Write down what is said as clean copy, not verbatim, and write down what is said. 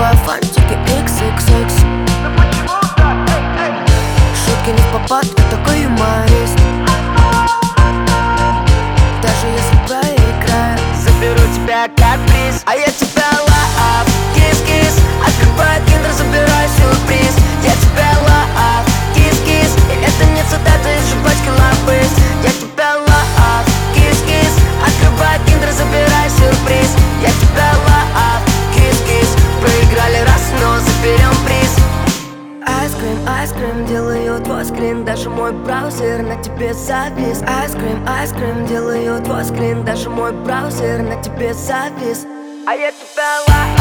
покупаю фантики XXX. Шутки не в попад, я такой юморист. Даже если проиграю, заберу тебя как приз. А я тебя love, кис-кис. Открываю киндер, забираю сюрприз. Я тебя love, кис-кис. И это не цитата из жвачки Лапыс. Я тебя love, кис-кис. Открываю киндер, забираю сюрприз. Я тебя love, кис-кис. Проиграли раз, но заберем приз. Айскрим, делаю твой скрин. Даже мой браузер на тебе завис. Айскрим, делаю твой скрин. Даже мой браузер на тебе завис. А я тебя love.